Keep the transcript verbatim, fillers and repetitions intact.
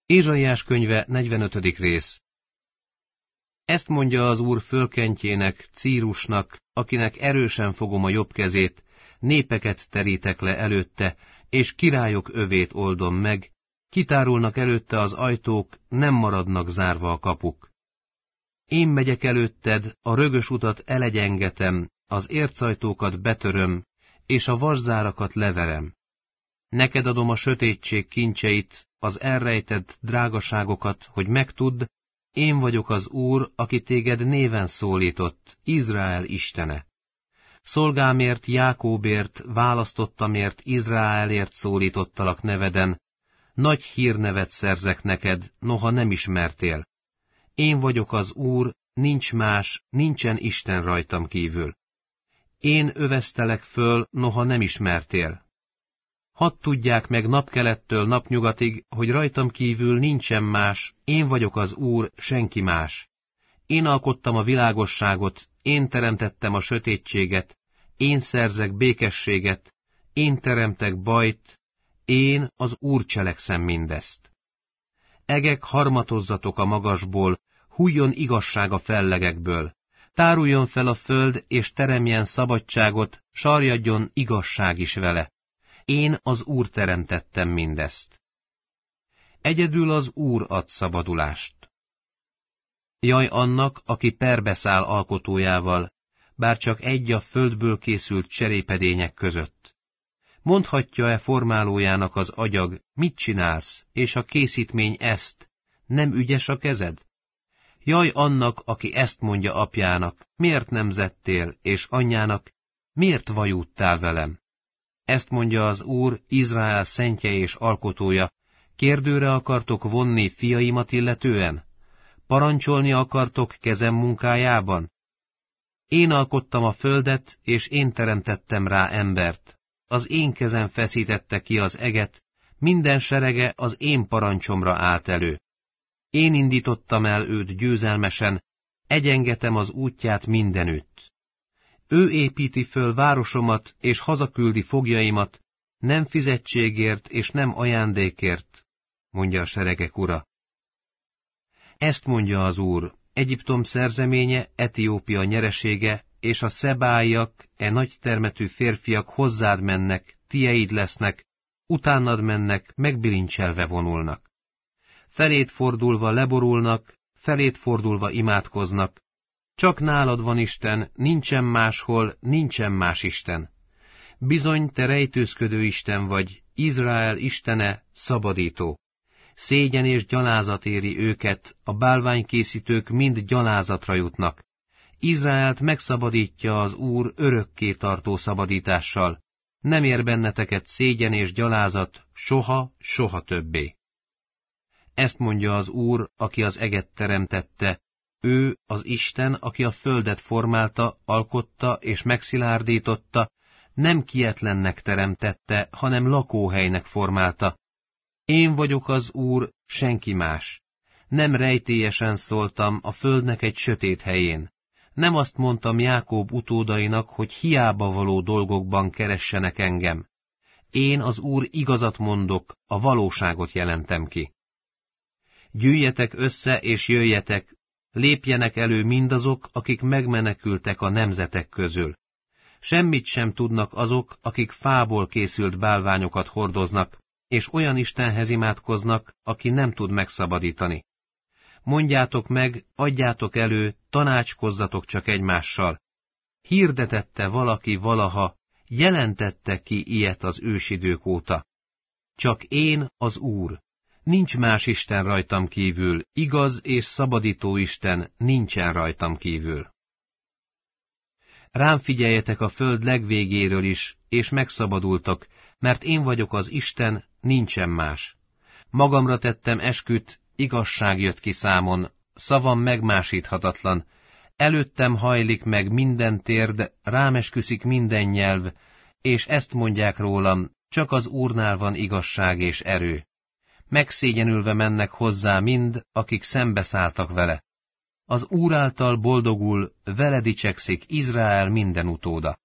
Ézsaiás könyve, negyvenötödik rész. Ezt mondja az Úr fölkentjének, Círusnak, akinek erősen fogom a jobb kezét, népeket terítek le előtte, és királyok övét oldom meg, kitárulnak előtte az ajtók, nem maradnak zárva a kapuk. Én megyek előtted, a rögös utat elegyengetem, az ércajtókat betöröm, és a vaszárakat leverem. Neked adom a sötétség kincseit, az elrejtett drágaságokat, hogy megtudd, én vagyok az Úr, aki téged néven szólított, Izrael istene. Szolgámért, Jákóbért, választottamért, Izraelért szólítottalak neveden, nagy hírnevet szerzek neked, noha nem ismertél. Én vagyok az Úr, nincs más, nincsen Isten rajtam kívül. Én öveztelek föl, noha nem ismertél. Hadd tudják meg napkelettől napnyugatig, hogy rajtam kívül nincsen más, én vagyok az Úr, senki más. Én alkottam a világosságot, én teremtettem a sötétséget, én szerzek békességet, én teremtek bajt, én az Úr cselekszem mindezt. Egek, harmatozzatok a magasból, hújjon igazság a fellegekből, táruljon fel a föld, és teremjen szabadságot, sarjadjon igazság is vele. Én az Úr teremtettem mindezt. Egyedül az Úr ad szabadulást. Jaj annak, aki perbeszáll alkotójával, bár csak egy a földből készült cserépedények között. Mondhatja-e formálójának az agyag, mit csinálsz, és a készítmény ezt, nem ügyes a kezed? Jaj annak, aki ezt mondja apjának, miért nem zettél, és anyjának, miért vajúdtál velem? Ezt mondja az Úr, Izrael szentje és alkotója, kérdőre akartok vonni fiaimat illetően? Parancsolni akartok kezem munkájában? Én alkottam a földet, és én teremtettem rá embert. Az én kezem feszítette ki az eget, minden serege az én parancsomra állt elő. Én indítottam el őt győzelmesen, egyengetem az útját mindenütt. Ő építi föl városomat, és hazaküldi foglyaimat, nem fizetségért és nem ajándékért, mondja a seregek ura. Ezt mondja az Úr, Egyiptom szerzeménye, Etiópia nyeresége, és a szebáiak, e nagy termetű férfiak hozzád mennek, tieid lesznek, utánad mennek, megbilincselve vonulnak. Felét fordulva leborulnak, felét fordulva imádkoznak. Csak nálad van Isten, nincsen máshol, nincsen más Isten. Bizony, te rejtőzködő Isten vagy, Izrael istene, szabadító. Szégyen és gyalázat éri őket, a bálványkészítők mind gyalázatra jutnak. Izraelt megszabadítja az Úr örökké tartó szabadítással. Nem ér benneteket szégyen és gyalázat, soha, soha többé. Ezt mondja az Úr, aki az eget teremtette, ő az Isten, aki a földet formálta, alkotta és megszilárdította, nem kietlennek teremtette, hanem lakóhelynek formálta. Én vagyok az Úr, senki más. Nem rejtélyesen szóltam a földnek egy sötét helyén. Nem azt mondtam Jákób utódainak, hogy hiába való dolgokban keressenek engem. Én az Úr igazat mondok, a valóságot jelentem ki. Gyűjjetek össze és jöjjetek, lépjenek elő mindazok, akik megmenekültek a nemzetek közül. Semmit sem tudnak azok, akik fából készült bálványokat hordoznak, és olyan Istenhez imádkoznak, aki nem tud megszabadítani. Mondjátok meg, adjátok elő, tanácskozzatok csak egymással. Hirdetette valaki valaha, jelentette ki ilyet az ősidők óta. Csak én az Úr. Nincs más Isten rajtam kívül, igaz és szabadító Isten nincsen rajtam kívül. Rám figyeljetek a föld legvégéről is, és megszabadultak, mert én vagyok az Isten, nincsen más. Magamra tettem esküt, igazság jött ki számon, szavam megmásíthatatlan. Előttem hajlik meg minden térd, rám esküszik minden nyelv, és ezt mondják rólam, csak az Úrnál van igazság és erő. Megszégyenülve mennek hozzá mind, akik szembeszálltak vele. Az Úr által boldogul, vele dicsekszik Izrael minden utóda.